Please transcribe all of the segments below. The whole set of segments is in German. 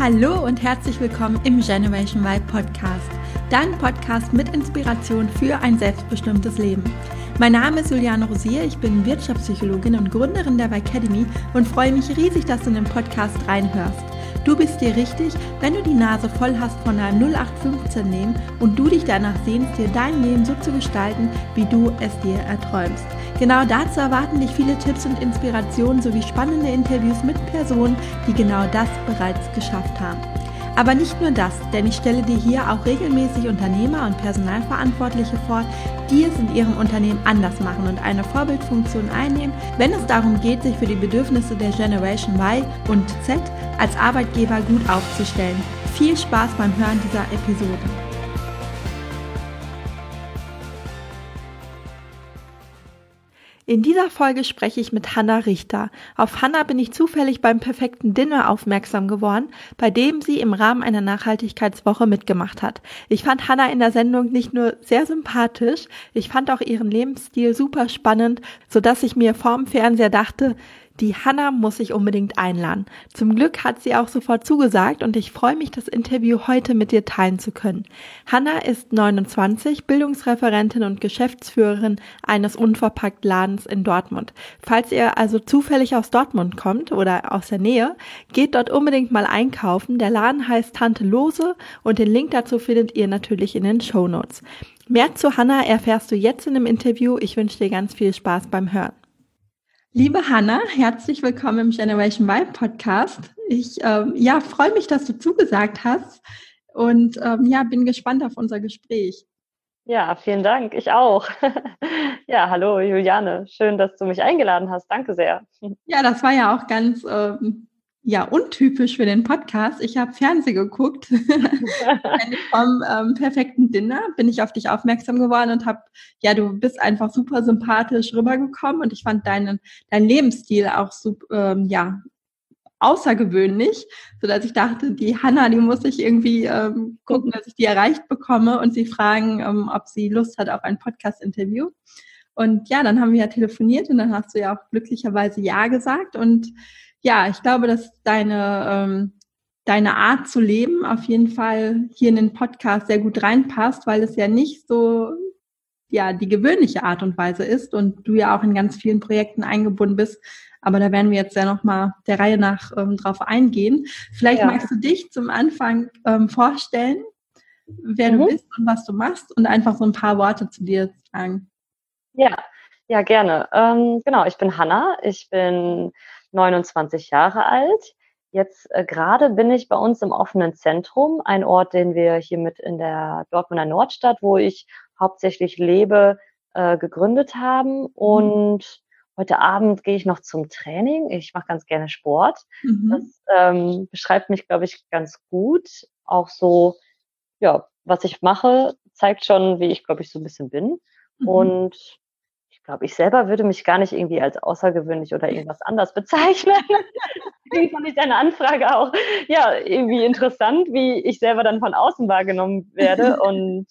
Hallo und herzlich willkommen im Generation Y Podcast, dein Podcast mit Inspiration für ein selbstbestimmtes Leben. Mein Name ist Juliane Rosier, ich bin Wirtschaftspsychologin und Gründerin der Y-Academy und freue mich riesig, dass du in den Podcast reinhörst. Du bist dir richtig, wenn du die Nase voll hast von einem 0815-Leben und du dich danach sehnst, dir dein Leben so zu gestalten, wie du es dir erträumst. Genau dazu erwarten dich viele Tipps und Inspirationen sowie spannende Interviews mit Personen, die genau das bereits geschafft haben. Aber nicht nur das, denn ich stelle dir hier auch regelmäßig Unternehmer und Personalverantwortliche vor, die es in ihrem Unternehmen anders machen und eine Vorbildfunktion einnehmen, wenn es darum geht, sich für die Bedürfnisse der Generation Y und Z als Arbeitgeber gut aufzustellen. Viel Spaß beim Hören dieser Episode. In dieser Folge spreche ich mit Hannah Richter. Auf Hannah bin ich zufällig beim perfekten Dinner aufmerksam geworden, bei dem sie im Rahmen einer Nachhaltigkeitswoche mitgemacht hat. Ich fand Hannah in der Sendung nicht nur sehr sympathisch, ich fand auch ihren Lebensstil super spannend, sodass ich mir vorm Fernseher dachte, die Hannah muss ich unbedingt einladen. Zum Glück hat sie auch sofort zugesagt und ich freue mich, das Interview heute mit dir teilen zu können. Hannah ist 29, Bildungsreferentin und Geschäftsführerin eines Unverpackt-Ladens in Dortmund. Falls ihr also zufällig aus Dortmund kommt oder aus der Nähe, geht dort unbedingt mal einkaufen. Der Laden heißt Tante Lose und den Link dazu findet ihr natürlich in den Shownotes. Mehr zu Hannah erfährst du jetzt in dem Interview. Ich wünsche dir ganz viel Spaß beim Hören. Liebe Hannah, herzlich willkommen im Generation Y Podcast. Ich freue mich, dass du zugesagt hast und bin gespannt auf unser Gespräch. Ja, vielen Dank. Ich auch. Ja, hallo Juliane. Schön, dass du mich eingeladen hast. Danke sehr. Ja, das war ja auch ganz untypisch für den Podcast. Ich habe Fernsehen geguckt. Vom perfekten Dinner bin ich auf dich aufmerksam geworden und du bist einfach super sympathisch rübergekommen und ich fand dein Lebensstil auch super, außergewöhnlich, sodass ich dachte, die Hannah, die muss ich irgendwie gucken, dass ich die erreicht bekomme und sie fragen, ob sie Lust hat auf ein Podcast-Interview. Und ja, dann haben wir ja telefoniert und dann hast du ja auch glücklicherweise Ja gesagt. Und ja, ich glaube, dass deine Art zu leben auf jeden Fall hier in den Podcast sehr gut reinpasst, weil es ja nicht so die gewöhnliche Art und Weise ist und du ja auch in ganz vielen Projekten eingebunden bist. Aber da werden wir jetzt ja nochmal der Reihe nach drauf eingehen. Vielleicht magst du dich zum Anfang vorstellen, wer du bist und was du machst und einfach so ein paar Worte zu dir sagen. Ja, gerne. Genau, ich bin Hannah, ich bin 29 Jahre alt. Jetzt gerade bin ich bei uns im offenen Zentrum, ein Ort, den wir hier mit in der Dortmunder Nordstadt, wo ich hauptsächlich lebe, gegründet haben. Und heute Abend gehe ich noch zum Training. Ich mache ganz gerne Sport. Das beschreibt mich, glaube ich, ganz gut. Auch so, ja, was ich mache, zeigt schon, wie ich, glaube ich, so ein bisschen bin. Und ich glaube, ich selber würde mich gar nicht irgendwie als außergewöhnlich oder irgendwas anders bezeichnen. Deswegen fand ich deine Anfrage auch irgendwie interessant, wie ich selber dann von außen wahrgenommen werde. Und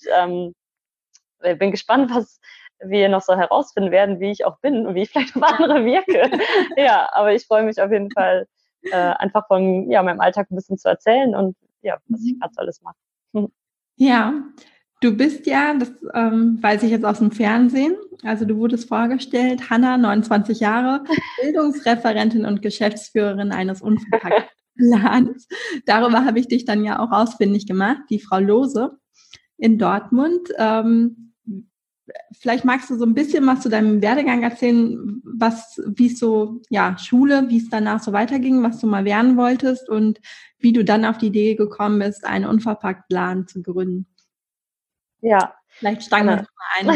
bin gespannt, was wir noch so herausfinden werden, wie ich auch bin und wie ich vielleicht auf andere wirke. Ja, aber ich freue mich auf jeden Fall, einfach von meinem Alltag ein bisschen zu erzählen und was ich gerade so alles mache. Ja, du bist ja, das weiß ich jetzt aus dem Fernsehen, also du wurdest vorgestellt, Hannah, 29 Jahre, Bildungsreferentin und Geschäftsführerin eines Unverpackt-Ladens. Darüber habe ich dich dann ja auch ausfindig gemacht, die Frau Lose in Dortmund. Vielleicht magst du so ein bisschen was zu deinem Werdegang erzählen, wie es so, Schule, wie es danach so weiterging, was du mal werden wolltest und wie du dann auf die Idee gekommen bist, einen Unverpackt-Laden zu gründen. Ja. Vielleicht steigen wir mal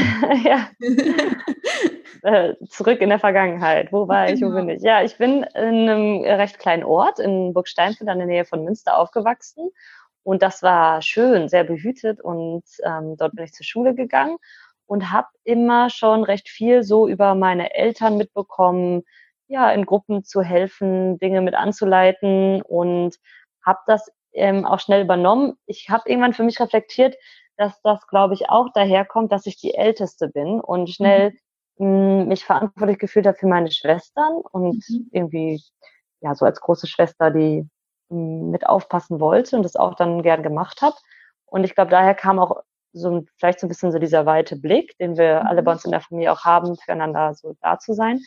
ein. Zurück in der Vergangenheit. Wo war ich, wo bin ich? Ja, ich bin in einem recht kleinen Ort in Burgsteinfeld in der Nähe von Münster aufgewachsen. Und das war schön, sehr behütet. Und dort bin ich zur Schule gegangen und habe immer schon recht viel so über meine Eltern mitbekommen, in Gruppen zu helfen, Dinge mit anzuleiten und habe das auch schnell übernommen. Ich habe irgendwann für mich reflektiert, dass das, glaube ich, auch daherkommt, dass ich die Älteste bin und schnell mich verantwortlich gefühlt habe für meine Schwestern und irgendwie, so als große Schwester, die mit aufpassen wollte und das auch dann gern gemacht habe. Und ich glaube, daher kam auch vielleicht so ein bisschen so dieser weite Blick, den wir alle bei uns in der Familie auch haben, füreinander so da zu sein.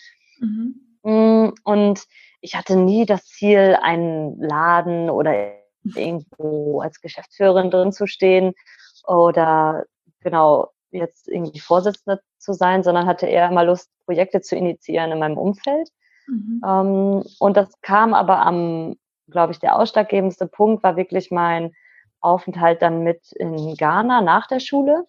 Und ich hatte nie das Ziel, einen Laden oder irgendwo als Geschäftsführerin drin zu stehen oder genau jetzt irgendwie Vorsitzende zu sein, sondern hatte eher immer Lust, Projekte zu initiieren in meinem Umfeld. Und das kam aber glaube ich, der ausschlaggebendste Punkt war wirklich mein Aufenthalt dann mit in Ghana nach der Schule.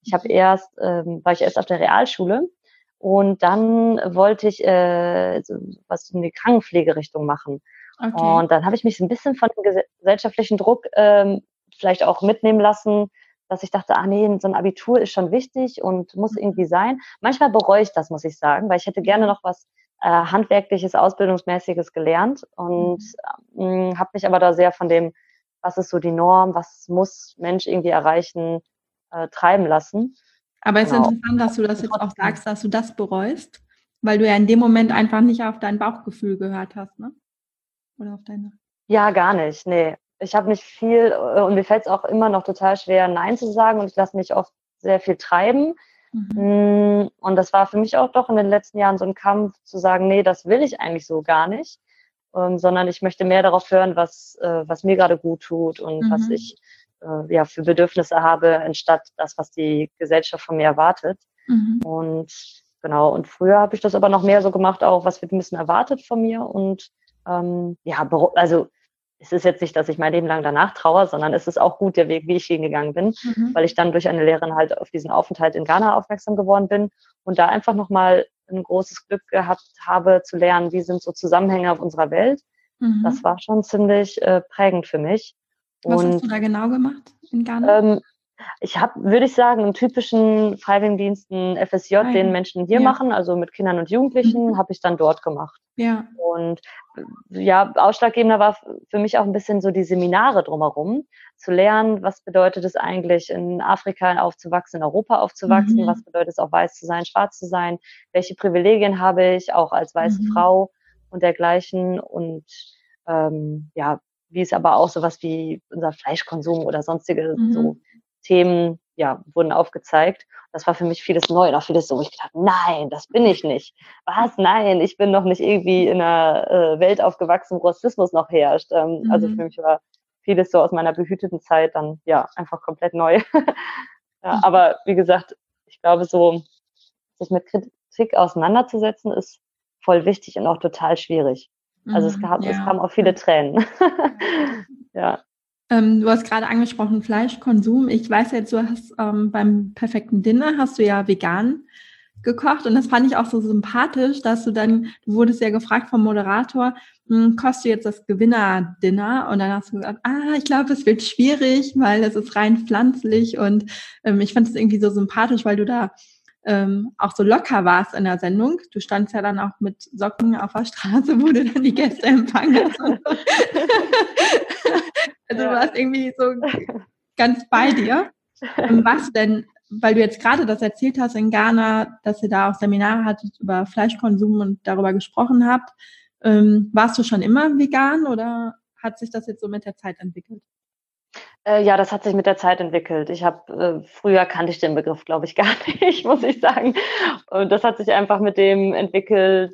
War ich erst auf der Realschule und dann wollte ich was in die Krankenpflegerichtung machen. Okay. Und dann habe ich mich so ein bisschen von dem gesellschaftlichen Druck vielleicht auch mitnehmen lassen, dass ich dachte, nee, so ein Abitur ist schon wichtig und muss irgendwie sein. Manchmal bereue ich das, muss ich sagen, weil ich hätte gerne noch was handwerkliches, ausbildungsmäßiges gelernt und habe mich aber da sehr von dem, was ist so die Norm, was muss Mensch irgendwie erreichen, treiben lassen. Aber es ist interessant, dass du das jetzt auch sagst, dass du das bereust, weil du ja in dem Moment einfach nicht auf dein Bauchgefühl gehört hast, ne? Oder auf deine? Ja, gar nicht, nee. Ich habe nicht viel und mir fällt es auch immer noch total schwer, Nein zu sagen und ich lasse mich oft sehr viel treiben. Und das war für mich auch doch in den letzten Jahren so ein Kampf zu sagen, nee, das will ich eigentlich so gar nicht, sondern ich möchte mehr darauf hören, was mir gerade gut tut und was ich für Bedürfnisse habe, anstatt das, was die Gesellschaft von mir erwartet. Und genau, und früher habe ich das aber noch mehr so gemacht, auch was wird ein bisschen erwartet von mir und also es ist jetzt nicht, dass ich mein Leben lang danach trauere, sondern es ist auch gut der Weg, wie ich hingegangen bin, weil ich dann durch eine Lehrerin halt auf diesen Aufenthalt in Ghana aufmerksam geworden bin und da einfach nochmal ein großes Glück gehabt habe, zu lernen, wie sind so Zusammenhänge auf unserer Welt. Das war schon ziemlich prägend für mich. Was hast du da genau gemacht in Ghana? Ich habe, würde ich sagen, einen typischen Freiwilligendiensten FSJ, den Menschen hier machen, also mit Kindern und Jugendlichen, habe ich dann dort gemacht. Ja. Und ja, ausschlaggebender war für mich auch ein bisschen so die Seminare drumherum, zu lernen, was bedeutet es eigentlich, in Afrika aufzuwachsen, in Europa aufzuwachsen, was bedeutet es auch weiß zu sein, schwarz zu sein, welche Privilegien habe ich auch als weiße Frau und dergleichen und wie es aber auch sowas wie unser Fleischkonsum oder sonstige so Themen, wurden aufgezeigt. Das war für mich vieles neu und auch vieles so, wo ich gedacht, nein, das bin ich nicht. Was? Nein, ich bin noch nicht irgendwie in einer Welt aufgewachsen, wo Rassismus noch herrscht. Also für mich war vieles so aus meiner behüteten Zeit dann, einfach komplett neu. Aber wie gesagt, ich glaube so, sich mit Kritik auseinanderzusetzen, ist voll wichtig und auch total schwierig. Also es kamen auch viele Tränen. Ja. Du hast gerade angesprochen Fleischkonsum. Ich weiß jetzt, du hast beim perfekten Dinner hast du ja vegan gekocht und das fand ich auch so sympathisch, dass du wurdest ja gefragt vom Moderator, kostet du jetzt das Gewinner-Dinner? Und dann hast du gesagt, ich glaube, es wird schwierig, weil es ist rein pflanzlich und ich fand es irgendwie so sympathisch, weil du da auch so locker warst in der Sendung. Du standst ja dann auch mit Socken auf der Straße, wo du dann die Gäste empfangen hast. Also du warst irgendwie so ganz bei dir. Was denn, weil du jetzt gerade das erzählt hast in Ghana, dass ihr da auch Seminare hattet über Fleischkonsum und darüber gesprochen habt, warst du schon immer vegan oder hat sich das jetzt so mit der Zeit entwickelt? Ja, das hat sich mit der Zeit entwickelt. Früher kannte ich den Begriff, glaube ich, gar nicht, muss ich sagen. Und das hat sich einfach mit dem entwickelt,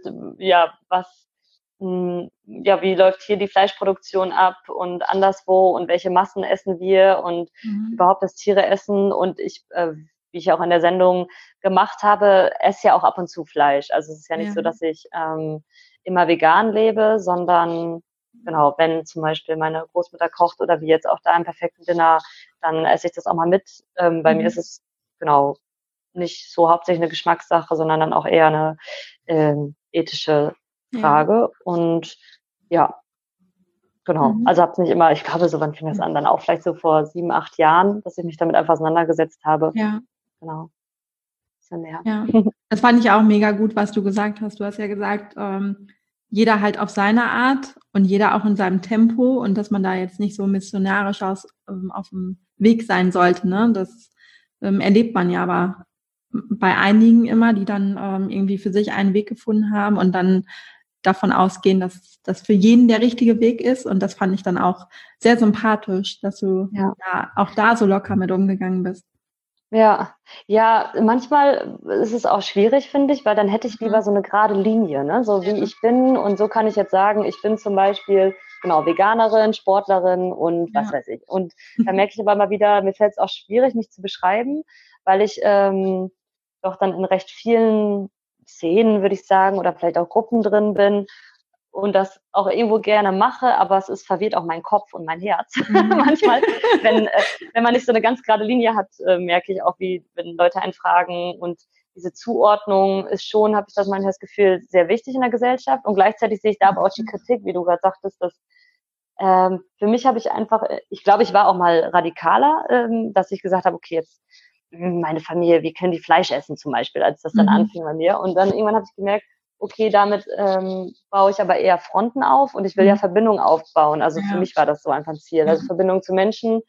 wie läuft hier die Fleischproduktion ab und anderswo und welche Massen essen wir und überhaupt das Tiere essen. Und wie ich auch in der Sendung gemacht habe, esse ja auch ab und zu Fleisch. Also es ist ja nicht so, dass ich immer vegan lebe, sondern genau, wenn zum Beispiel meine Großmutter kocht oder wie jetzt auch da im perfekten Dinner, dann esse ich das auch mal mit. Bei mir ist es genau nicht so hauptsächlich eine Geschmackssache, sondern dann auch eher eine ethische Frage. Und genau. Also habe es nicht immer, ich glaube, so wann fing das an? Dann auch vielleicht so vor 7, 8 Jahren, dass ich mich damit einfach auseinandergesetzt habe. Ja. Genau. Bisschen mehr. Ja. Das fand ich auch mega gut, was du gesagt hast. Du hast ja gesagt, jeder halt auf seine Art und jeder auch in seinem Tempo und dass man da jetzt nicht so missionarisch auf dem Weg sein sollte. Ne? Das erlebt man ja aber bei einigen immer, die dann irgendwie für sich einen Weg gefunden haben und dann davon ausgehen, dass das für jeden der richtige Weg ist. Und das fand ich dann auch sehr sympathisch, dass du auch da so locker mit umgegangen bist. Ja, ja, manchmal ist es auch schwierig, finde ich, weil dann hätte ich lieber so eine gerade Linie, ne? So wie ich bin, und so kann ich jetzt sagen, ich bin zum Beispiel, genau, Veganerin, Sportlerin und was weiß ich. Und da merke ich aber mal wieder, mir fällt es auch schwierig, mich zu beschreiben, weil ich doch dann in recht vielen Szenen, würde ich sagen, oder vielleicht auch Gruppen drin bin und das auch irgendwo gerne mache, aber es verwirrt auch meinen Kopf und mein Herz. Manchmal, wenn man nicht so eine ganz gerade Linie hat, merke ich auch, wie wenn Leute einen fragen, und diese Zuordnung ist schon, habe ich das manchmal das Gefühl, sehr wichtig in der Gesellschaft, und gleichzeitig sehe ich da aber auch die Kritik, wie du gerade sagtest, dass für mich habe ich einfach, ich glaube, ich war auch mal radikaler, dass ich gesagt habe, okay, jetzt meine Familie, wie können die Fleisch essen zum Beispiel, als das dann anfing bei mir. Und dann irgendwann habe ich gemerkt, okay, damit baue ich aber eher Fronten auf, und ich will ja Verbindungen aufbauen. Also für mich war das so einfach ein Ziel. Also Verbindung zu Menschen,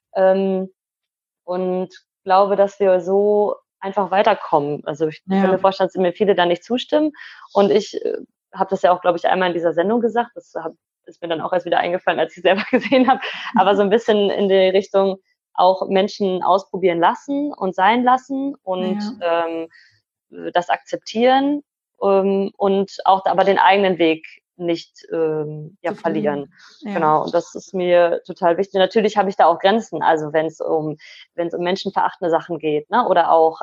und glaube, dass wir so einfach weiterkommen. Also ich kann mir vorstellen, dass mir viele da nicht zustimmen. Und ich habe das ja auch, glaube ich, einmal in dieser Sendung gesagt. Das ist mir dann auch erst wieder eingefallen, als ich selber gesehen habe. Aber so ein bisschen in die Richtung auch Menschen ausprobieren lassen und sein lassen und das akzeptieren, und auch aber den eigenen Weg nicht verlieren. Ja. Genau, und das ist mir total wichtig. Natürlich habe ich da auch Grenzen, also wenn es um menschenverachtende Sachen geht, ne, oder auch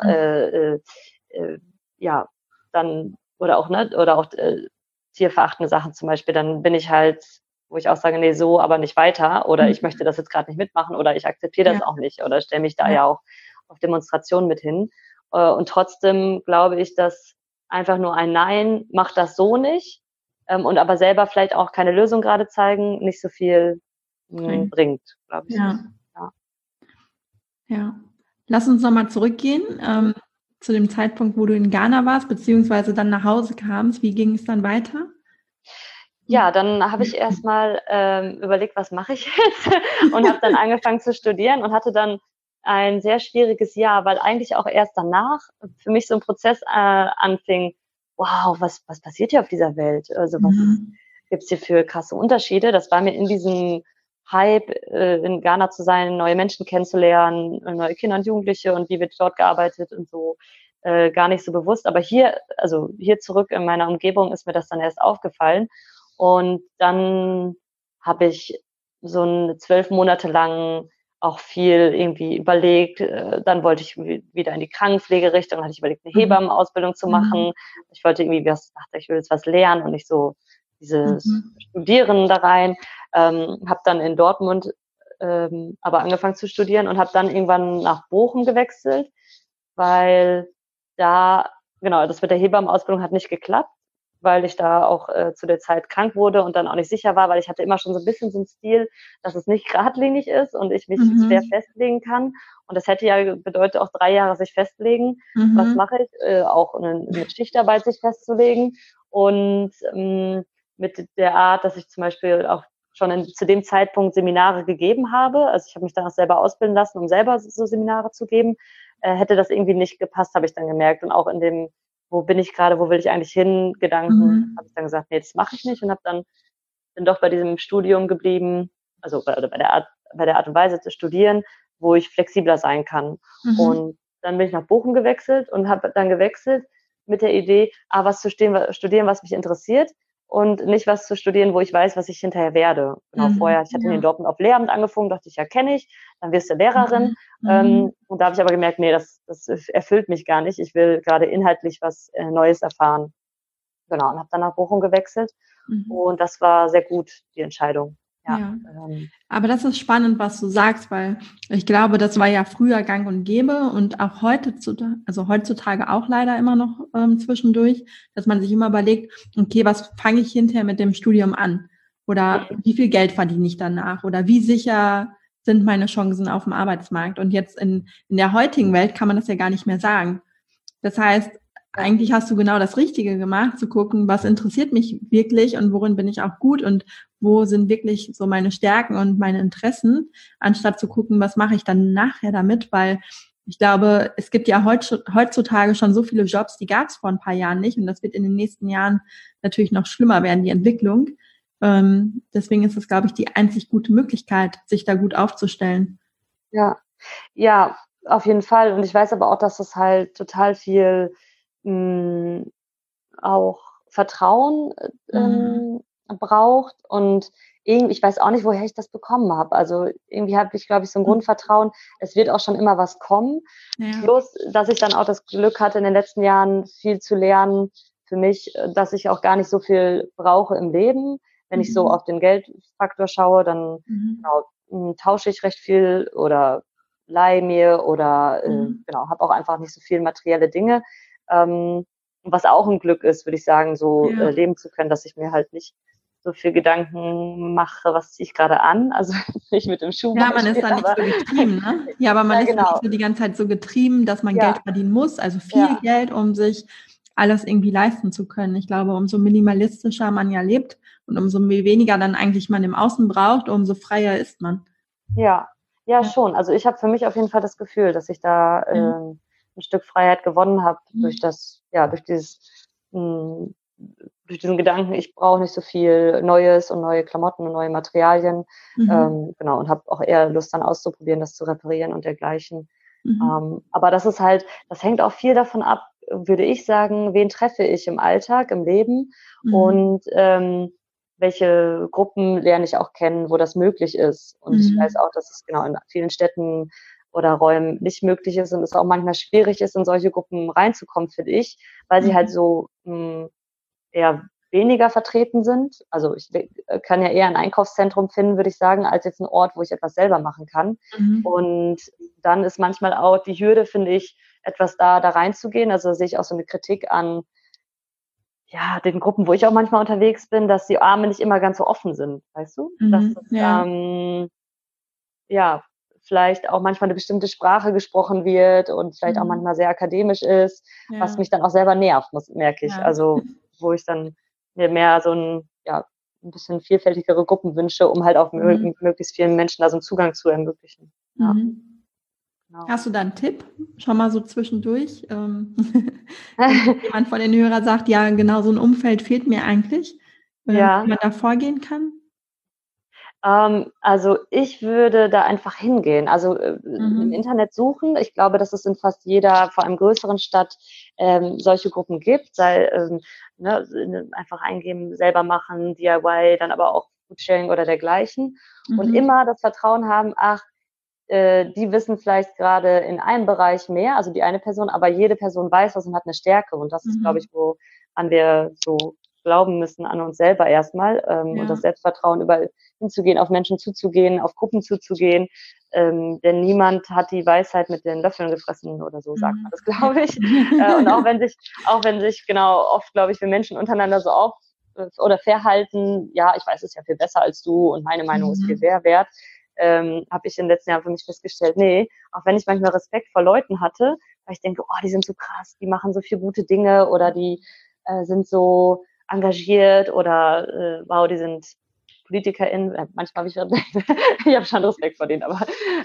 dann oder auch tierverachtende Sachen zum Beispiel, dann bin ich halt, wo ich auch sage, nee, so aber nicht weiter, oder ich möchte das jetzt gerade nicht mitmachen, oder ich akzeptiere das auch nicht, oder stelle mich da ja auch auf Demonstrationen mit hin. Und trotzdem glaube ich, dass einfach nur ein Nein, mach das so nicht, und aber selber vielleicht auch keine Lösung gerade zeigen, nicht so viel bringt, glaube ich. Ja. Lass uns nochmal zurückgehen zu dem Zeitpunkt, wo du in Ghana warst, beziehungsweise dann nach Hause kamst. Wie ging es dann weiter? Ja, dann habe ich erstmal überlegt, was mache ich jetzt, und habe dann angefangen zu studieren und hatte dann ein sehr schwieriges Jahr, weil eigentlich auch erst danach für mich so ein Prozess anfing, wow, was passiert hier auf dieser Welt? Also was gibt's hier für krasse Unterschiede? Das war mir in diesem Hype, in Ghana zu sein, neue Menschen kennenzulernen, neue Kinder und Jugendliche und wie wird dort gearbeitet und so, gar nicht so bewusst. Aber hier zurück in meiner Umgebung ist mir das dann erst aufgefallen. Und dann habe ich so 12 Monate lang auch viel irgendwie überlegt. Dann wollte ich wieder in die Krankenpflegerichtung, dann hatte ich überlegt, eine Hebammenausbildung zu machen. Ich wollte irgendwie ich will jetzt was lernen und nicht so dieses Studieren da rein. Habe dann in Dortmund aber angefangen zu studieren und habe dann irgendwann nach Bochum gewechselt, weil da, genau, das mit der Hebammenausbildung hat nicht geklappt, weil ich da auch zu der Zeit krank wurde und dann auch nicht sicher war, weil ich hatte immer schon so ein bisschen so einen Stil, dass es nicht geradlinig ist und ich mich schwer festlegen kann. Und das hätte ja bedeutet, auch 3 Jahre sich festlegen. Was mache ich? Auch mit Schichtarbeit sich festzulegen. Und mit der Art, dass ich zum Beispiel auch schon zu dem Zeitpunkt Seminare gegeben habe. Also ich habe mich dann auch selber ausbilden lassen, um selber so Seminare zu geben. Hätte das irgendwie nicht gepasst, habe ich dann gemerkt. Und auch in dem, wo bin ich gerade, wo will ich eigentlich hin, Gedanken, habe ich dann gesagt, nee, das mache ich nicht, und bin doch bei diesem Studium geblieben, also bei der Art und Weise zu studieren, wo ich flexibler sein kann. Und dann bin ich nach Bochum gewechselt und habe dann gewechselt mit der Idee, was zu studieren, was mich interessiert, und nicht was zu studieren, wo ich weiß, was ich hinterher werde. Genau, vorher, ich hatte in Dortmund auf Lehramt angefangen, dachte ich, ja, kenne ich, dann wirst du Lehrerin. Und da habe ich aber gemerkt, nee, das erfüllt mich gar nicht. Ich will gerade inhaltlich was Neues erfahren. Genau, und habe dann nach Bochum gewechselt. Und das war sehr gut, die Entscheidung. Ja. Aber das ist spannend, was du sagst, weil ich glaube, das war ja früher gang und gäbe und auch heutzutage auch leider immer noch zwischendurch, dass man sich immer überlegt, okay, was fange ich hinterher mit dem Studium an? Oder wie viel Geld verdiene ich danach? Oder wie sicher sind meine Chancen auf dem Arbeitsmarkt? Und jetzt in der heutigen Welt kann man das ja gar nicht mehr sagen. Das heißt, eigentlich hast du genau das Richtige gemacht, zu gucken, was interessiert mich wirklich und worin bin ich auch gut und wo sind wirklich so meine Stärken und meine Interessen, anstatt zu gucken, was mache ich dann nachher damit, weil Ich glaube, es gibt ja heutzutage schon so viele Jobs, die gab es vor ein paar Jahren nicht. Und das wird in den nächsten Jahren natürlich noch schlimmer werden, die Entwicklung. Deswegen ist es, glaube ich, die einzig gute Möglichkeit, sich da gut aufzustellen. Ja, ja, auf jeden Fall. Und ich weiß aber auch, dass das halt total viel auch Vertrauen braucht. Und irgendwie, ich weiß auch nicht, woher ich das bekommen habe. Also irgendwie habe ich, glaube ich, so ein Grundvertrauen. Es wird auch schon immer was kommen. Ja. Plus, dass ich dann auch das Glück hatte, in den letzten Jahren viel zu lernen für mich, dass ich auch gar nicht so viel brauche im Leben. Wenn ich so auf den Geldfaktor schaue, dann genau, tausche ich recht viel oder leihe mir oder genau, habe auch einfach nicht so viel materielle Dinge. Was auch ein Glück ist, würde ich sagen, so leben zu können, dass ich mir halt nicht so viel Gedanken mache, was ziehe ich gerade an. Also nicht mit dem Schuh. Ja, man ist da nicht so getrieben, ne? Ja, aber man ist nicht so die ganze Zeit so getrieben, dass man Geld verdienen muss, also viel Geld, um sich alles irgendwie leisten zu können. Ich glaube, umso minimalistischer man ja lebt und umso weniger dann eigentlich man im Außen braucht, umso freier ist man. Ja, schon. Also ich habe für mich auf jeden Fall das Gefühl, dass ich da ein Stück Freiheit gewonnen habe durch das, durch dieses, durch diesen Gedanken, ich brauche nicht so viel Neues und neue Klamotten und neue Materialien. Genau, und habe auch eher Lust dann auszuprobieren, das zu reparieren und dergleichen. Aber das ist halt, das hängt auch viel davon ab, würde ich sagen, wen treffe ich im Alltag, im Leben und welche Gruppen lerne ich auch kennen, wo das möglich ist. Und ich weiß auch, dass es genau in vielen Städten oder Räumen nicht möglich ist und es auch manchmal schwierig ist, in solche Gruppen reinzukommen, finde ich, weil sie halt so eher weniger vertreten sind. Also ich kann ja eher ein Einkaufszentrum finden, würde ich sagen, als jetzt ein Ort, wo ich etwas selber machen kann. Und dann ist manchmal auch die Hürde, finde ich, etwas da reinzugehen. Also da sehe ich auch so eine Kritik an den Gruppen, wo ich auch manchmal unterwegs bin, dass die Arme nicht immer ganz so offen sind, weißt du? Dass vielleicht auch manchmal eine bestimmte Sprache gesprochen wird und vielleicht auch manchmal sehr akademisch ist, was mich dann auch selber nervt, merke ich. Also wo ich dann mir mehr so ein bisschen vielfältigere Gruppen wünsche, um halt auch möglichst vielen Menschen da so einen Zugang zu ermöglichen. Ja. Genau. Hast du da einen Tipp? Schon mal so zwischendurch? Wenn jemand von den Hörern sagt, ja, genau so ein Umfeld fehlt mir eigentlich, wie man da vorgehen kann? Also ich würde da einfach hingehen. Also im Internet suchen. Ich glaube, dass es in fast jeder, vor allem größeren Stadt, solche Gruppen gibt. Einfach eingeben, selber machen, DIY, dann aber auch Foodsharing oder dergleichen. Und immer das Vertrauen haben, die wissen vielleicht gerade in einem Bereich mehr, also die eine Person, aber jede Person weiß was und hat eine Stärke. Und das ist, glaube ich, woran wir so glauben müssen, an uns selber erstmal. Und das Selbstvertrauen, überall hinzugehen, auf Menschen zuzugehen, auf Gruppen zuzugehen. Denn niemand hat die Weisheit mit den Löffeln gefressen oder so, sagt man das, glaube ich. Und auch wenn sich genau oft, glaube ich, wir Menschen untereinander so auf oder verhalten, ja, ich weiß es ja viel besser als du und meine Meinung ist viel mehr wert, habe ich in den letzten Jahren für mich festgestellt, nee, auch wenn ich manchmal Respekt vor Leuten hatte, weil ich denke, oh, die sind so krass, die machen so viele gute Dinge oder die sind so engagiert oder wow, die sind PolitikerInnen, manchmal habe ich habe schon Respekt vor denen, aber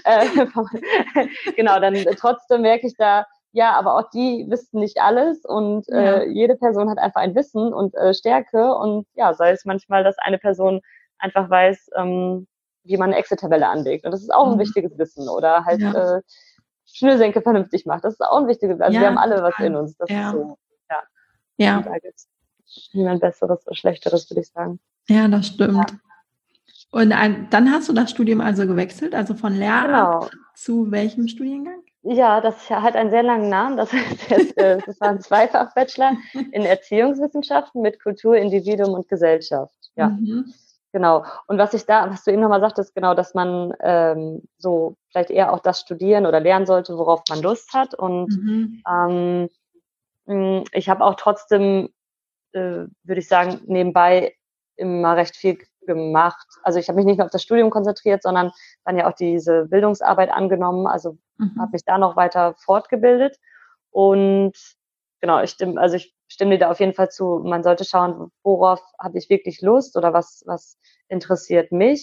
genau, dann trotzdem merke ich da, ja, aber auch die wissen nicht alles und jede Person hat einfach ein Wissen und Stärke und ja, sei es manchmal, dass eine Person einfach weiß, wie man eine Excel-Tabelle anlegt und das ist auch ein wichtiges Wissen oder halt Schnürsenkel vernünftig macht, das ist auch ein wichtiges Wissen, also wir haben alle was in uns, das ist so, und da gibt es niemand Besseres oder Schlechteres, würde ich sagen. Ja, das stimmt. Und dann hast du das Studium also gewechselt, also von Lehramt zu welchem Studiengang? Ja, das hat einen sehr langen Namen. Das war ein Zweifach-Bachelor in Erziehungswissenschaften mit Kultur, Individuum und Gesellschaft. Ja, genau. Und was du eben nochmal sagtest, genau, dass man so vielleicht eher auch das studieren oder lernen sollte, worauf man Lust hat. Und ich habe auch trotzdem, würde ich sagen, nebenbei immer recht viel gemacht. Also ich habe mich nicht nur auf das Studium konzentriert, sondern dann ja auch diese Bildungsarbeit angenommen. Also habe mich da noch weiter fortgebildet. Und genau, ich stimme dir da auf jeden Fall zu. Man sollte schauen, worauf habe ich wirklich Lust oder was interessiert mich.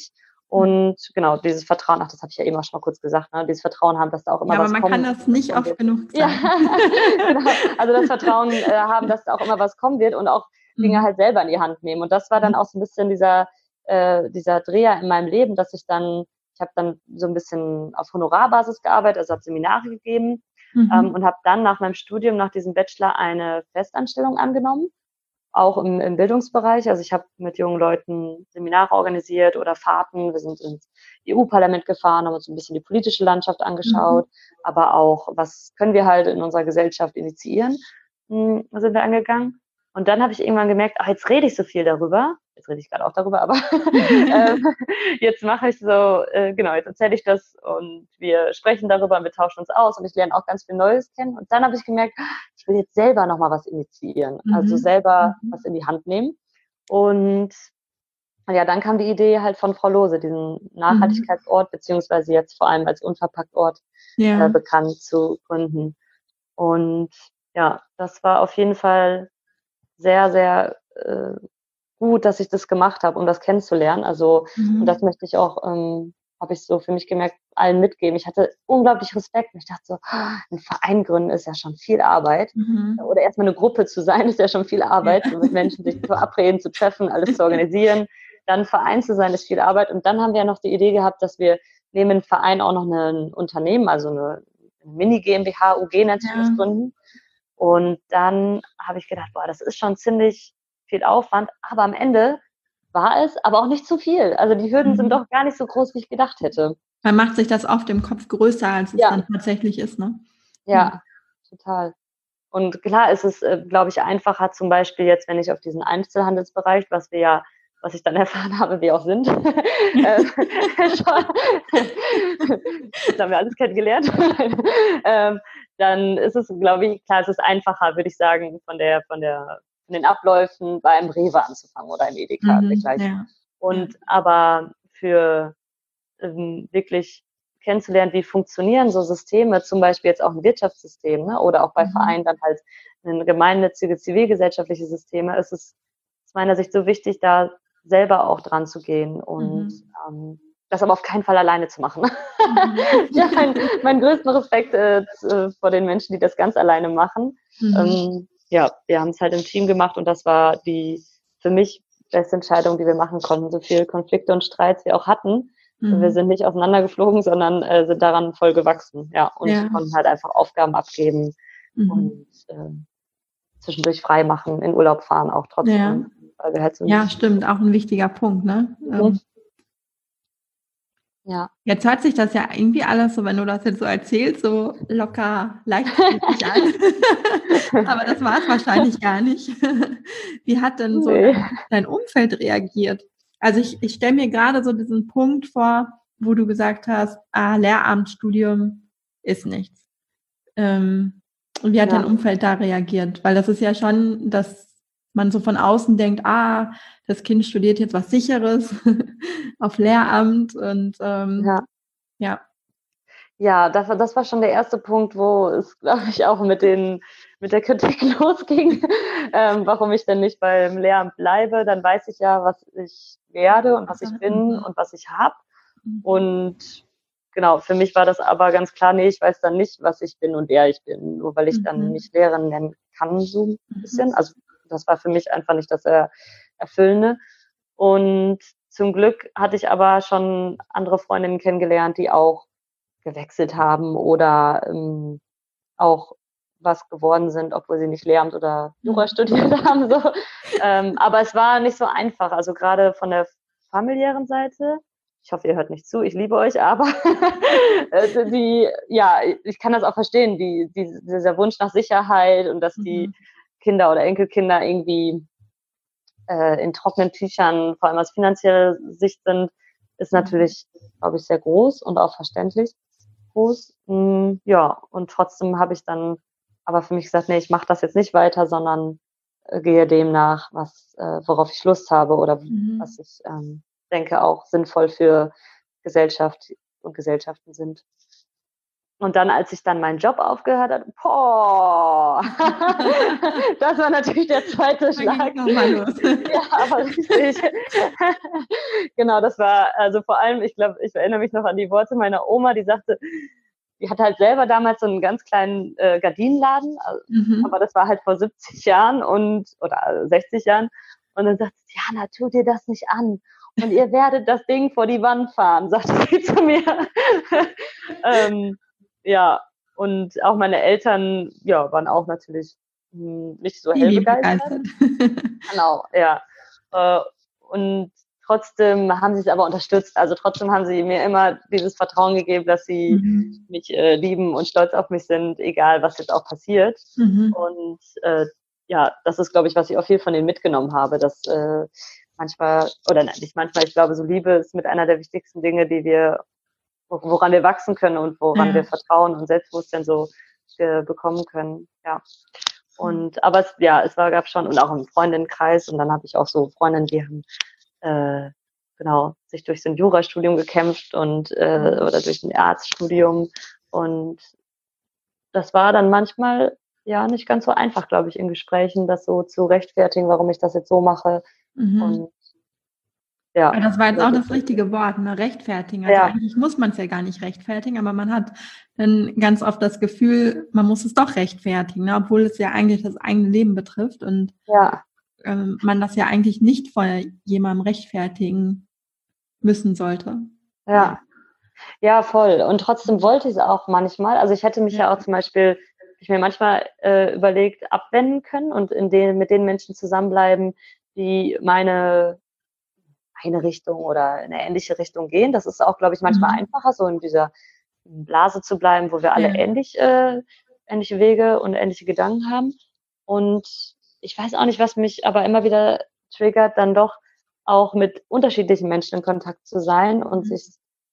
Und genau, dieses Vertrauen, das habe ich ja eben auch schon mal kurz gesagt, ne? Dieses Vertrauen haben, dass da auch immer was kommt. Ja, aber man kann das nicht oft genug sagen. Ja, genau. Also das Vertrauen haben, dass da auch immer was kommen wird und auch Dinge halt selber in die Hand nehmen. Und das war dann auch so ein bisschen dieser Dreher in meinem Leben, dass ich habe dann so ein bisschen auf Honorarbasis gearbeitet, also habe Seminare gegeben und habe dann nach meinem Studium, nach diesem Bachelor, eine Festanstellung angenommen, auch im Bildungsbereich. Also ich habe mit jungen Leuten Seminare organisiert oder Fahrten. Wir sind ins EU-Parlament gefahren, haben uns ein bisschen die politische Landschaft angeschaut, aber auch, was können wir halt in unserer Gesellschaft initiieren, sind wir angegangen. Und dann habe ich irgendwann gemerkt, jetzt rede ich so viel darüber. Jetzt rede ich gerade auch darüber, aber jetzt mache ich so, genau, jetzt erzähle ich das und wir sprechen darüber und wir tauschen uns aus und ich lerne auch ganz viel Neues kennen. Und dann habe ich gemerkt, ich will jetzt selber nochmal was initiieren, also selber was in die Hand nehmen. Und ja, dann kam die Idee halt von Frau Lose, diesen Nachhaltigkeitsort, beziehungsweise jetzt vor allem als Unverpacktort bekannt zu gründen. Und ja, das war auf jeden Fall sehr, sehr gut, dass ich das gemacht habe, um das kennenzulernen. Also, und das möchte ich auch, habe ich so für mich gemerkt, allen mitgeben. Ich hatte unglaublich Respekt. Ich dachte so, ein Verein gründen ist ja schon viel Arbeit. Oder erstmal eine Gruppe zu sein, ist ja schon viel Arbeit. So mit Menschen sich zu verabreden, zu treffen, alles zu organisieren. Dann Verein zu sein, ist viel Arbeit. Und dann haben wir ja noch die Idee gehabt, dass wir neben dem Verein auch noch ein Unternehmen, also eine Mini-GmbH, UG nennt sich das, gründen. Und dann habe ich gedacht, das ist schon ziemlich viel Aufwand, aber am Ende war es aber auch nicht zu viel. Also die Hürden sind doch gar nicht so groß, wie ich gedacht hätte. Man macht sich das oft im Kopf größer, als es dann tatsächlich ist, ne? Ja, total. Und klar ist es, glaube ich, einfacher, zum Beispiel jetzt, wenn ich auf diesen Einzelhandelsbereich, was ich dann erfahren habe, wir auch sind, das haben wir alles kennengelernt, dann ist es, glaube ich, klar, es ist einfacher, würde ich sagen, von den Abläufen bei einem Rewe anzufangen oder im Edeka dergleichen. Und aber für wirklich kennenzulernen, wie funktionieren so Systeme, zum Beispiel jetzt auch ein Wirtschaftssystem, ne? Oder auch bei Vereinen dann halt ein gemeinnützige, zivilgesellschaftliche Systeme, ist es aus meiner Sicht so wichtig, da selber auch dran zu gehen und das aber auf keinen Fall alleine zu machen. Ja, meinen größten Respekt vor den Menschen, die das ganz alleine machen. Ja, wir haben es halt im Team gemacht und das war die für mich beste Entscheidung, die wir machen konnten. So viele Konflikte und Streits wir auch hatten. Wir sind nicht auseinandergeflogen, sondern sind daran voll gewachsen. Ja, und konnten halt einfach Aufgaben abgeben und zwischendurch frei machen, in Urlaub fahren auch trotzdem. Weil wir halt so stimmt, auch ein wichtiger Punkt, ne? Ja. Jetzt hört sich das ja irgendwie alles so, wenn du das jetzt so erzählst, so locker leichtfüßig an. Aber das war es wahrscheinlich gar nicht. Wie hat denn so dein Umfeld reagiert? Also ich stelle mir gerade so diesen Punkt vor, wo du gesagt hast, Lehramtsstudium ist nichts. Und wie hat dein Umfeld da reagiert? Weil das ist ja schon, dass man so von außen denkt, das Kind studiert jetzt was Sicheres auf Lehramt und Ja, das war schon der erste Punkt, wo es, glaube ich, auch mit der Kritik losging, warum ich denn nicht beim Lehramt bleibe. Dann weiß ich ja, was ich werde und was ich bin und was ich habe. Und genau, für mich war das aber ganz klar, nee, ich weiß dann nicht, was ich bin und wer ich bin, nur weil ich dann mich Lehrerin nennen kann, so ein bisschen. Also das war für mich einfach nicht das Erfüllende. Und zum Glück hatte ich aber schon andere Freundinnen kennengelernt, die auch gewechselt haben oder auch was geworden sind, obwohl sie nicht Lehramt oder Jura studiert haben. So. Aber es war nicht so einfach. Also gerade von der familiären Seite, ich hoffe, ihr hört nicht zu, ich liebe euch, aber ich kann das auch verstehen, dieser Wunsch nach Sicherheit und dass die Kinder oder Enkelkinder irgendwie in trockenen Tüchern, vor allem aus finanzieller Sicht sind, ist natürlich, glaube ich, sehr groß und auch verständlich groß. Ja, und trotzdem habe ich dann aber für mich gesagt, nee, ich mache das jetzt nicht weiter, sondern gehe dem nach, worauf ich Lust habe oder was ich denke auch sinnvoll für Gesellschaft und Gesellschaften sind. Und dann, als ich dann meinen Job aufgehört habe, boah, das war natürlich der zweite Schlag. Nochmal los. Ja, aber richtig. Genau, das war, also vor allem, ich glaube, ich erinnere mich noch an die Worte meiner Oma, die sagte, die hat halt selber damals so einen ganz kleinen Gardinenladen, aber das war halt vor 70 Jahren oder 60 Jahren. Und dann sagt sie, Jana, tu dir das nicht an. Und ihr werdet das Ding vor die Wand fahren, sagte sie zu mir. Ja, und auch meine Eltern, ja, waren auch natürlich nicht so hell begeistert. Genau, ja. Und trotzdem haben sie es aber unterstützt. Also trotzdem haben sie mir immer dieses Vertrauen gegeben, dass sie mich lieben und stolz auf mich sind, egal was jetzt auch passiert. Und ja, das ist, glaube ich, was ich auch viel von denen mitgenommen habe, dass manchmal, oder nein, nicht manchmal, ich glaube, so Liebe ist mit einer der wichtigsten Dinge, woran wir wachsen können und woran wir Vertrauen und Selbstbewusstsein so bekommen können. Ja. Aber gab schon, und auch im Freundinnenkreis, und dann habe ich auch so Freundinnen, die haben sich durch so ein Jurastudium gekämpft oder durch ein Arztstudium, und das war dann manchmal ja nicht ganz so einfach, glaube ich, in Gesprächen, das so zu rechtfertigen, warum ich das jetzt so mache. Und ja. Aber das war jetzt auch das richtige Wort, ne? Rechtfertigen. Also eigentlich muss man es ja gar nicht rechtfertigen, aber man hat dann ganz oft das Gefühl, man muss es doch rechtfertigen, ne? Obwohl es ja eigentlich das eigene Leben betrifft und man das ja eigentlich nicht vor jemandem rechtfertigen müssen sollte. Ja, voll. Und trotzdem wollte ich es auch manchmal. Also ich hätte mich ja auch zum Beispiel, ich mir manchmal überlegt, abwenden können und mit den Menschen zusammenbleiben, die eine Richtung oder in eine ähnliche Richtung gehen. Das ist auch, glaube ich, manchmal einfacher, so in dieser Blase zu bleiben, wo wir alle ähnliche Wege und ähnliche Gedanken haben. Und ich weiß auch nicht, was mich aber immer wieder triggert, dann doch auch mit unterschiedlichen Menschen in Kontakt zu sein und sich,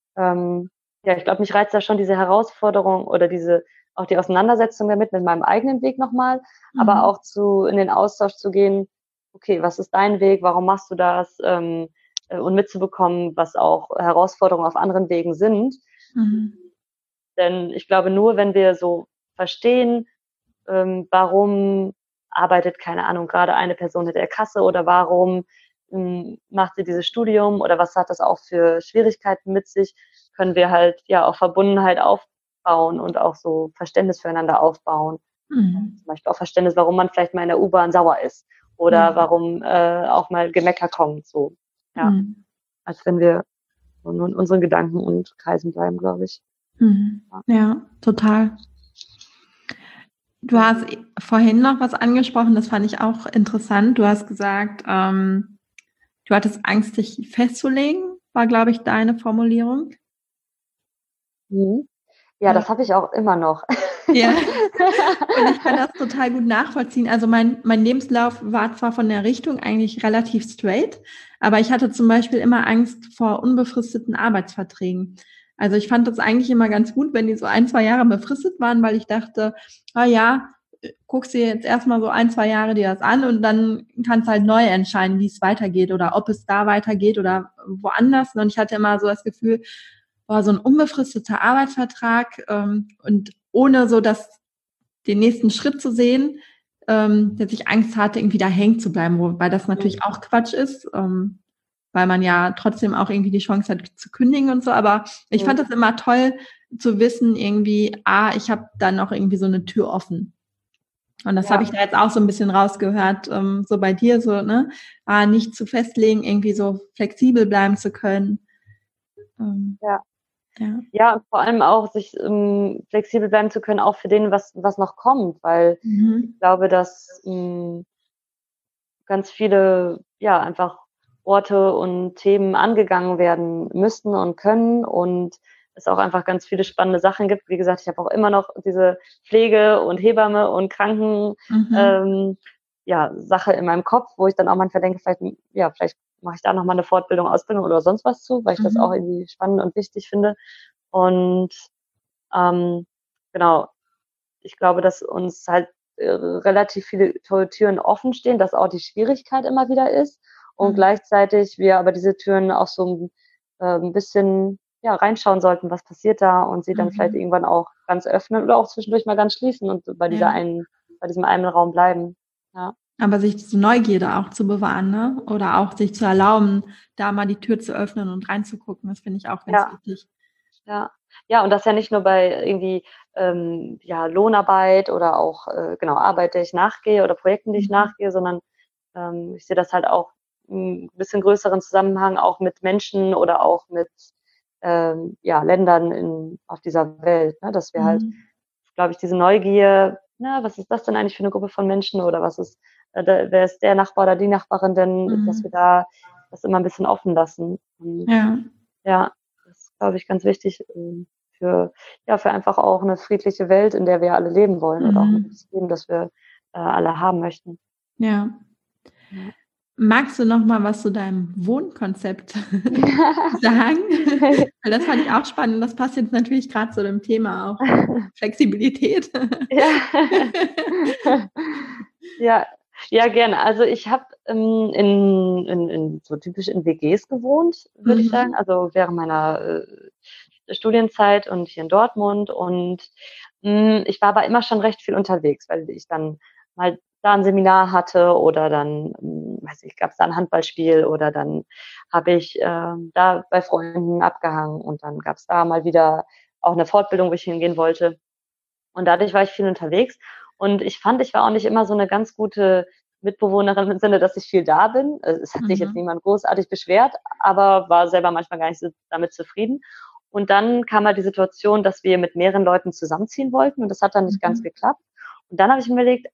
ich glaube, mich reizt da schon diese Herausforderung oder auch die Auseinandersetzung damit mit meinem eigenen Weg nochmal, aber auch in den Austausch zu gehen, okay, was ist dein Weg, warum machst du das, und mitzubekommen, was auch Herausforderungen auf anderen Wegen sind. Denn ich glaube, nur wenn wir so verstehen, warum arbeitet, keine Ahnung, gerade eine Person hinter der Kasse oder warum macht sie dieses Studium oder was hat das auch für Schwierigkeiten mit sich, können wir halt ja auch Verbundenheit aufbauen und auch so Verständnis füreinander aufbauen. Zum Beispiel auch Verständnis, warum man vielleicht mal in der U-Bahn sauer ist oder warum auch mal Gemecker kommt, so. Ja, als wenn wir nur in unseren Gedanken und Kreisen bleiben, glaube ich. Ja, total. Du hast vorhin noch was angesprochen, das fand ich auch interessant. Du hast gesagt, du hattest Angst, dich festzulegen, war, glaube ich, deine Formulierung. Ja, das habe ich auch immer noch. Ja, und ich kann das total gut nachvollziehen. Also mein Lebenslauf war zwar von der Richtung eigentlich relativ straight, aber ich hatte zum Beispiel immer Angst vor unbefristeten Arbeitsverträgen. Also ich fand das eigentlich immer ganz gut, wenn die so 1-2 Jahre befristet waren, weil ich dachte, guckst dir jetzt erstmal so 1-2 Jahre dir das an und dann kannst halt neu entscheiden, wie es weitergeht oder ob es da weitergeht oder woanders. Und ich hatte immer so das Gefühl, so ein unbefristeter Arbeitsvertrag und ohne so den nächsten Schritt zu sehen, dass ich Angst hatte, irgendwie da hängen zu bleiben, wobei das natürlich auch Quatsch ist, weil man ja trotzdem auch irgendwie die Chance hat zu kündigen und so. Aber ich fand das immer toll zu wissen, irgendwie, ich habe dann auch irgendwie so eine Tür offen. Und das habe ich da jetzt auch so ein bisschen rausgehört, so bei dir, so, ne, nicht zu festlegen, irgendwie so flexibel bleiben zu können. Ja, und vor allem auch sich flexibel bleiben zu können, auch für den, was noch kommt, weil ich glaube, dass ganz viele, einfach Orte und Themen angegangen werden müssten und können und es auch einfach ganz viele spannende Sachen gibt. Wie gesagt, ich habe auch immer noch diese Pflege und Hebamme und Kranken Sache in meinem Kopf, wo ich dann auch manchmal denke, vielleicht mache ich da nochmal eine Fortbildung, Ausbildung oder sonst was zu, weil ich das auch irgendwie spannend und wichtig finde. Und ich glaube, dass uns halt relativ viele Türen offen stehen, dass auch die Schwierigkeit immer wieder ist und gleichzeitig wir aber diese Türen auch so ein bisschen reinschauen sollten, was passiert da und sie dann vielleicht irgendwann auch ganz öffnen oder auch zwischendurch mal ganz schließen und bei diesem einen Raum bleiben. Ja. Aber sich diese Neugierde auch zu bewahren, ne? Oder auch sich zu erlauben, da mal die Tür zu öffnen und reinzugucken, das finde ich auch ganz Ja. wichtig. Ja. Ja, und das ja nicht nur bei irgendwie, Lohnarbeit oder auch, Arbeit, der ich nachgehe oder Projekten, die ich nachgehe, sondern, ich sehe das halt auch ein bisschen größeren Zusammenhang auch mit Menschen oder auch mit, Ländern auf dieser Welt, ne? Dass wir halt, Mhm. glaube ich, diese Neugier, na, was ist das denn eigentlich für eine Gruppe von Menschen oder was ist wer ist der Nachbar oder die Nachbarin denn, dass wir Mhm. da das immer ein bisschen offen lassen. Und Ja. ja, das ist, glaube ich, ganz wichtig, für einfach auch eine friedliche Welt, in der wir alle leben wollen oder auch 'n Mhm. gutes Leben, das wir, alle haben möchten. Ja. Ja. Magst du noch mal was zu deinem Wohnkonzept sagen? Weil das fand ich auch spannend. Das passt jetzt natürlich grad zu dem Thema auch, Flexibilität. Ja. Ja, ja, gerne. Also, ich habe, in so typisch in WGs gewohnt, würde ich sagen, Mhm. also, während meiner, Studienzeit und hier in Dortmund und, ich war aber immer schon recht viel unterwegs, weil ich dann mal da 'n Seminar hatte oder dann, weiß ich, gab's da 'n Handballspiel oder dann habe ich, da bei Freunden abgehangen und dann gab's da mal wieder auch 'ne Fortbildung, wo ich hingehen wollte. Und dadurch war ich viel unterwegs und ich fand, ich war auch nicht immer so 'ne ganz gute Mitbewohnerin im Sinne, dass ich viel da bin. Es hat sich jetzt Mhm. niemand großartig beschwert, aber war selber manchmal gar nicht so damit zufrieden. Und dann kam halt die Situation, dass wir mit mehreren Leuten zusammenziehen wollten und das hat dann nicht ganz Mhm. geklappt. Und dann habe ich mir überlegt: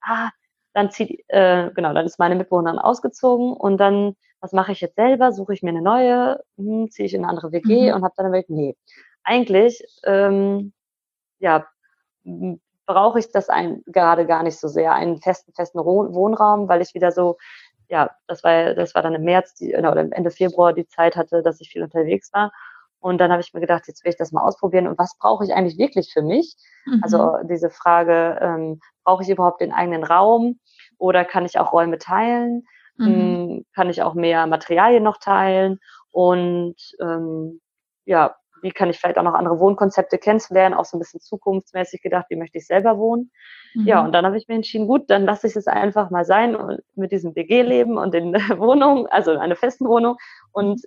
dann ist meine Mitbewohnerin ausgezogen und dann, was mache ich jetzt selber? Suche ich mir 'ne neue? Ziehe ich in 'ne andere WG? Mhm. Und habe dann überlegt: „Ne, eigentlich, ja, brauche ich das gerade gar nicht so sehr, einen festen Wohnraum, weil ich wieder so, ja, das war dann im März oder Ende Februar die Zeit hatte, dass ich viel unterwegs war. Und dann habe ich mir gedacht, jetzt will ich das mal ausprobieren und was brauche ich eigentlich wirklich für mich? Mhm. Also, diese Frage, brauche ich überhaupt den eigenen Raum oder kann ich auch Räume teilen? Mhm. Kann ich auch mehr Materialien noch teilen? Und, ja, wie kann ich vielleicht auch noch andere Wohnkonzepte kennenlernen, auch so 'n bisschen zukunftsmäßig gedacht, wie möchte ich selber wohnen? Ja, Mhm. und dann habe ich mir entschieden, gut, dann lasse ich es einfach mal sein und mit diesem WG-Leben und den Wohnungen, also einer festen Wohnung und,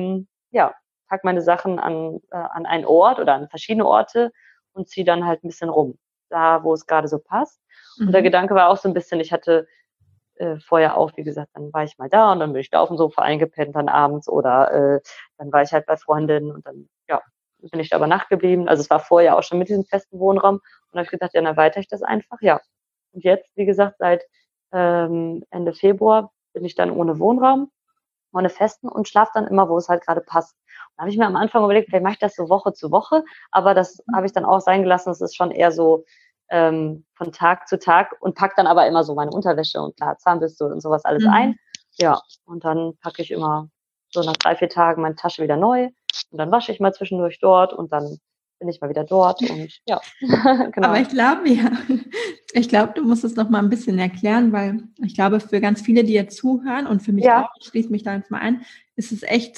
packe meine Sachen an einen Ort oder an verschiedene Orte und ziehe dann halt 'n bisschen rum, da, wo es grade so passt. Und der Mhm. Gedanke war auch so 'n bisschen, ich hatte, vorher auch, wie gesagt, dann war ich mal da und dann bin ich da aufm Sofa eingepennt dann abends oder, dann war ich halt bei Freundinnen und dann, ja, bin ich da über Nacht geblieben. Also, es war vorher auch schon mit diesem festen Wohnraum und dann habe ich gedacht: „Ja, dann erweitere ich das einfach“, ja. Und jetzt, wie gesagt, seit, Ende Februar bin ich dann ohne Wohnraum, ohne festen und schlafe dann immer, wo es halt grade passt. Da habe ich mir am Anfang überlegt, vielleicht mache ich das so Woche zu Woche, aber das habe ich dann auch sein gelassen. Es ist schon eher so, von Tag zu Tag und packe dann aber immer so meine Unterwäsche und klar, Zahnbürste und so was alles Mhm. ein. Ja, und dann packe ich immer so nach 3, 4 Tagen meine Tasche wieder neu und dann wasche ich mal zwischendurch dort und dann bin ich mal wieder dort und ja, Aber genau. ich glaube ja, ich glaube, du musst es noch mal 'n bisschen erklären, weil ich glaube, für ganz viele, die jetzt zuhören und für mich Ja, auch, ich schließe mich da jetzt mal ein, ist es echt,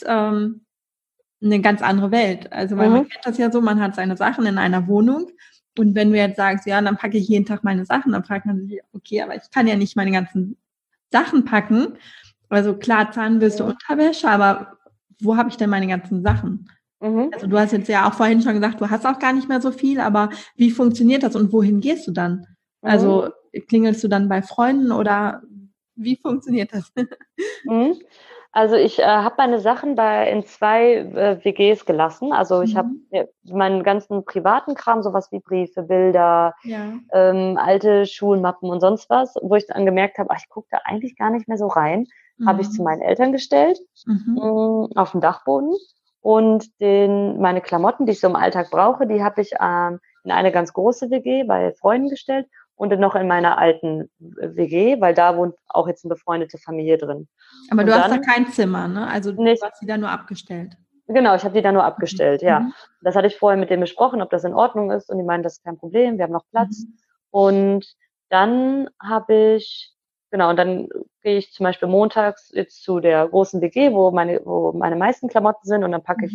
'ne ganz andere Welt. Also, weil man mhm, kennt das ja so, man hat seine Sachen in einer Wohnung und wenn du jetzt sagst: „Ja, dann packe ich jeden Tag meine Sachen“, dann fragt man sich: „Okay, aber ich kann ja nicht meine ganzen Sachen packen.“ Also, klar, Zahnbürste, mhm, Unterwäsche, aber wo habe ich denn meine ganzen Sachen? mhm, Also, du hast jetzt ja auch vorhin schon gesagt, du hast auch gar nicht mehr so viel, aber wie funktioniert das und wohin gehst du dann? mhm, Also, klingelst du dann bei Freunden oder wie funktioniert das? mhm. Also, ich, habe meine Sachen in 2 WGs gelassen. Also, ich habe, Mhm. meinen ganzen privaten Kram, so was wie Briefe, Bilder, Ja. alte Schulmappen und sonst was, wo ich dann gemerkt habe: „Ach, ich gucke da eigentlich gar nicht mehr so rein“, habe ich zu Mhm. meinen Eltern gestellt, Mhm. auf'n Dachboden und meine Klamotten, die ich so im Alltag brauche, die habe ich, in eine ganz große WG bei Freunden gestellt und dann noch in meiner alten WG, weil da wohnt auch jetzt 'ne befreundete Familie drin. Aber du Und hast da dann kein Zimmer, ne? Also, du nicht hast die da nur abgestellt? genau, ich habe die da nur Okay. abgestellt, ja. Mhm. Das hatte ich vorher mit denen besprochen, ob das in Ordnung ist und die meinten: „Das ist kein Problem, wir haben noch Platz.“ Mhm. Und dann habe ich genau, und dann gehe ich zum Beispiel montags jetzt zu der großen WG, wo meine meisten Klamotten sind und dann packe ich Mhm.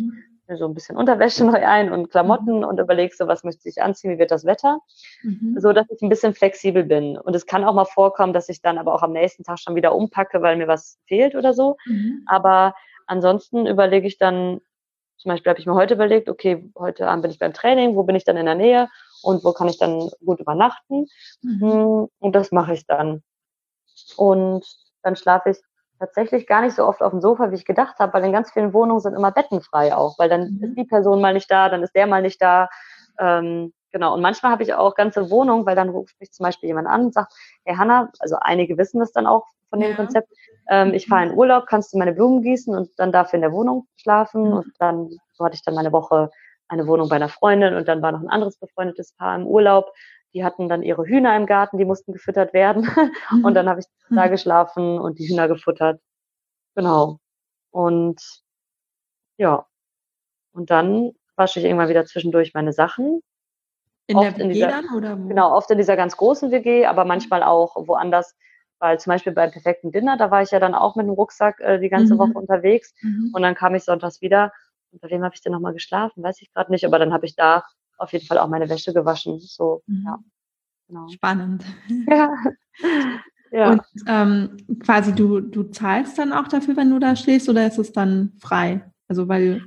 mir so ein bisschen Unterwäsche neu ein und Klamotten und überlege so, was möchte ich anziehen, wie wird das Wetter, so dass ich ein bisschen flexibel bin. Und es kann auch mal vorkommen, dass ich dann aber auch am nächsten Tag schon wieder umpacke, weil mir was fehlt oder so. Aber ansonsten überlege ich dann, zum Beispiel habe ich mir heute überlegt, okay, heute Abend bin ich beim Training, wo bin ich dann in der Nähe und wo kann ich dann gut übernachten? Und das mache ich dann. Und dann schlafe ich tatsächlich gar nicht so oft auf dem Sofa, wie ich gedacht habe, weil in ganz vielen Wohnungen sind immer Betten frei auch, weil dann ist die Person mal nicht da, dann ist der mal nicht da. Genau. Und manchmal habe ich auch ganze Wohnungen, weil dann ruft mich zum Beispiel jemand an und sagt, hey Hanna, also einige wissen das dann auch von dem Konzept, ich fahre in Urlaub, kannst du meine Blumen gießen und dann darf ich in der Wohnung schlafen und dann, so hatte ich dann meine Woche eine Wohnung bei einer Freundin und dann war noch ein anderes befreundetes Paar im Urlaub. Die hatten dann ihre Hühner im Garten, die mussten gefüttert werden. Und dann habe ich da geschlafen und die Hühner gefuttert. Genau. Und ja, und dann wasche ich irgendwann wieder zwischendurch meine Sachen. In der WG dann oder wo? Genau, oft in dieser ganz großen WG, aber manchmal auch woanders. Weil zum Beispiel beim perfekten Dinner, da war ich ja dann auch mit dem Rucksack die ganze Woche unterwegs. Und dann kam ich sonntags wieder. Und bei wem habe ich denn nochmal geschlafen? Weiß ich gerade nicht. Aber dann habe ich da auf jeden Fall auch meine Wäsche gewaschen. So, ja. Genau. Spannend. Ja. Ja. Und quasi du zahlst dann auch dafür, wenn du da stehst, oder ist es dann frei? Also weil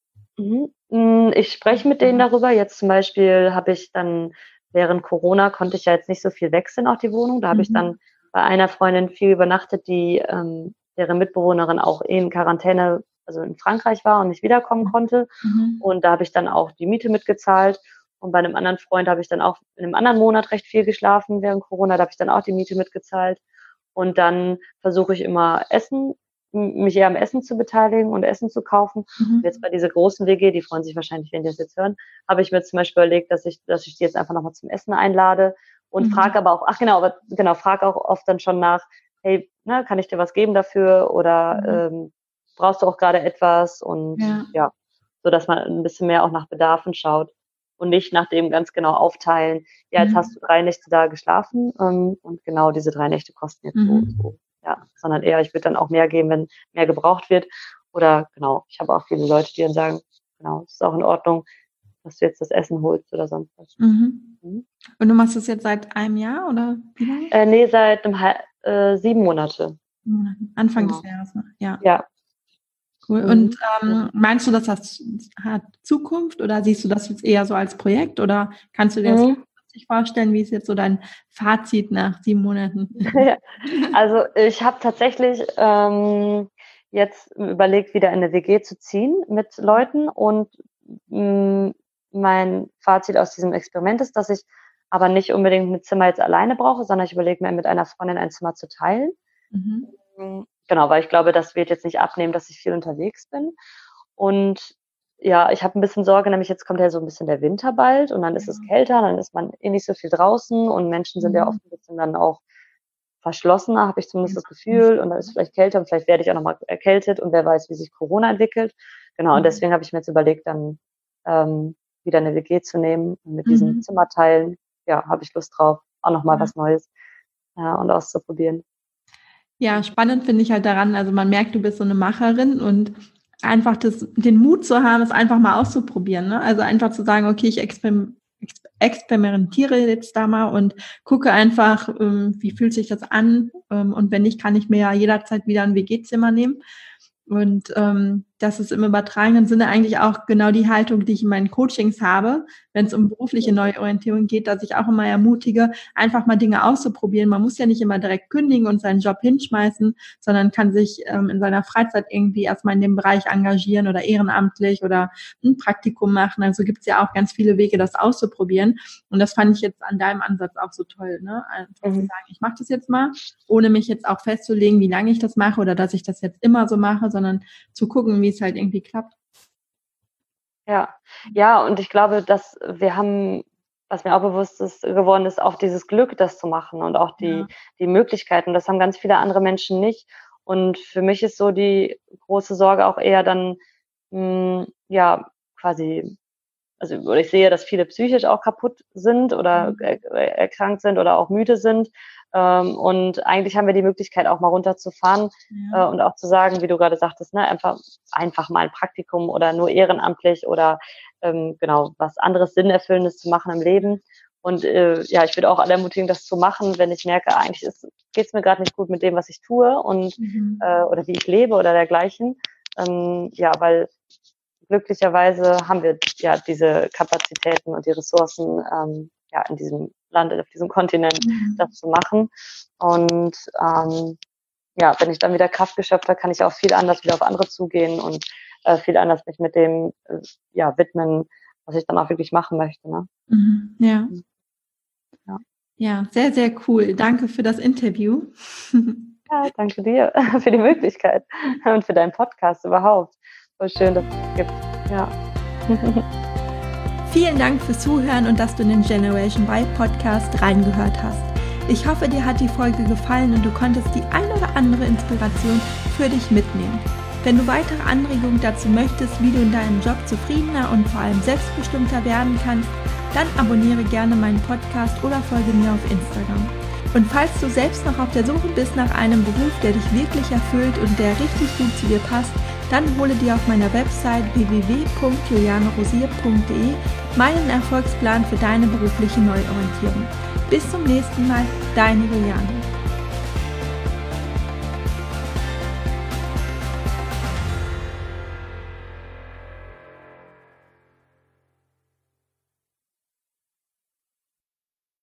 ich spreche mit denen darüber. Jetzt zum Beispiel habe ich dann während Corona konnte ich ja jetzt nicht so viel wechseln, auch die Wohnung. Da habe ich dann bei einer Freundin viel übernachtet, die deren Mitbewohnerin auch in Quarantäne, also in Frankreich war und nicht wiederkommen konnte. Und da habe ich dann auch die Miete mitgezahlt. Und bei einem anderen Freund habe ich dann auch in einem anderen Monat recht viel geschlafen während Corona. Da habe ich dann auch die Miete mitgezahlt. Und dann versuche ich immer mich eher am Essen zu beteiligen und Essen zu kaufen. Und jetzt bei dieser großen WG, die freuen sich wahrscheinlich, wenn die das jetzt hören, habe ich mir zum Beispiel überlegt, dass ich die jetzt einfach nochmal zum Essen einlade und frage aber auch, frage auch oft dann schon nach, hey, ne, kann ich dir was geben dafür oder brauchst du auch gerade etwas? Und ja, so dass man ein bisschen mehr auch nach Bedarfen schaut und nicht nach dem ganz genau aufteilen, ja, jetzt hast du 3 Nächte da geschlafen und genau diese 3 Nächte kosten jetzt so und so. Ja, sondern eher, ich würde dann auch mehr geben, wenn mehr gebraucht wird. Oder genau, ich habe auch viele Leute, die dann sagen, genau, es ist auch in Ordnung, dass du jetzt das Essen holst oder sonst was. Und du machst das jetzt seit einem Jahr oder wie lange? Nee, seit 7 Monate. Anfang des Jahres, ne? Ja. Ja. Cool. Und meinst du, dass das hat Zukunft oder siehst du das jetzt eher so als Projekt oder kannst du dir das langfristig vorstellen? Wie ist jetzt so dein Fazit nach 7 Monaten? Also ich habe tatsächlich jetzt überlegt, wieder in eine WG zu ziehen mit Leuten und mein Fazit aus diesem Experiment ist, dass ich aber nicht unbedingt ein Zimmer jetzt alleine brauche, sondern ich überlege mir, mit einer Freundin ein Zimmer zu teilen. Genau, weil ich glaube, das wird jetzt nicht abnehmen, dass ich viel unterwegs bin. Und ja, ich habe ein bisschen Sorge, nämlich jetzt kommt ja so ein bisschen der Winter bald und dann ist es kälter, dann ist man eh nicht so viel draußen und Menschen sind ja oft ein bisschen dann auch verschlossener, habe ich zumindest das Gefühl. Und dann ist es vielleicht kälter und vielleicht werde ich auch nochmal erkältet und wer weiß, wie sich Corona entwickelt. Genau, und deswegen habe ich mir jetzt überlegt, dann wieder eine WG zu nehmen und mit diesen Zimmerteilen, ja, habe ich Lust drauf, auch nochmal was Neues und auszuprobieren. Ja, spannend finde ich halt daran, also man merkt, du bist so eine Macherin und einfach den Mut zu haben, es einfach mal auszuprobieren. Ne? Also einfach zu sagen, okay, ich experimentiere jetzt da mal und gucke einfach, wie fühlt sich das an und wenn nicht, kann ich mir ja jederzeit wieder ein WG-Zimmer nehmen. Und das ist im übertragenen Sinne eigentlich auch genau die Haltung, die ich in meinen Coachings habe, wenn es um berufliche Neuorientierung geht, dass ich auch immer ermutige, einfach mal Dinge auszuprobieren. Man muss ja nicht immer direkt kündigen und seinen Job hinschmeißen, sondern kann sich in seiner Freizeit irgendwie erstmal in dem Bereich engagieren oder ehrenamtlich oder ein Praktikum machen. Also gibt es ja auch ganz viele Wege, das auszuprobieren. Und das fand ich jetzt an deinem Ansatz auch so toll, ne? Einfach zu sagen, ich mache das jetzt mal, ohne mich jetzt auch festzulegen, wie lange ich das mache oder dass ich das jetzt immer so mache, sondern zu gucken, wie es halt irgendwie klappt. Ja, und ich glaube, dass was mir auch bewusst geworden ist, auch dieses Glück, das zu machen und auch die Möglichkeiten. Das haben ganz viele andere Menschen nicht. Und für mich ist so die große Sorge auch eher dann, quasi oder ich sehe, dass viele psychisch auch kaputt sind oder erkrankt sind oder auch müde sind. Und eigentlich haben wir die Möglichkeit, auch mal runterzufahren und auch zu sagen, wie du gerade sagtest, ne, einfach mal ein Praktikum oder nur ehrenamtlich oder genau was anderes Sinnerfüllendes zu machen im Leben. Und ja, ich würde auch alle ermutigen, das zu machen, wenn ich merke, eigentlich geht es mir gerade nicht gut mit dem, was ich tue und oder wie ich lebe oder dergleichen. Ja, weil glücklicherweise haben wir ja diese Kapazitäten und die Ressourcen ja in diesem Land, auf diesem Kontinent, das zu machen. Und ja, wenn ich dann wieder Kraft geschöpft habe, kann ich auch viel anders wieder auf andere zugehen und viel anders mich mit dem ja, widmen, was ich dann auch wirklich machen möchte. Ne? Ja. Ja, sehr, sehr cool. Danke für das Interview. Ja, danke dir für die Möglichkeit und für deinen Podcast überhaupt. Voll schön, dass es gibt. Ja. Vielen Dank fürs Zuhören und dass du in den Generation Y Podcast reingehört hast. Ich hoffe, dir hat die Folge gefallen und du konntest die ein oder andere Inspiration für dich mitnehmen. Wenn du weitere Anregungen dazu möchtest, wie du in deinem Job zufriedener und vor allem selbstbestimmter werden kannst, dann abonniere gerne meinen Podcast oder folge mir auf Instagram. Und falls du selbst noch auf der Suche bist nach einem Beruf, der dich wirklich erfüllt und der richtig gut zu dir passt, dann hole dir auf meiner Website www.julianerosier.de meinen Erfolgsplan für deine berufliche Neuorientierung. Bis zum nächsten Mal, deine Juliane.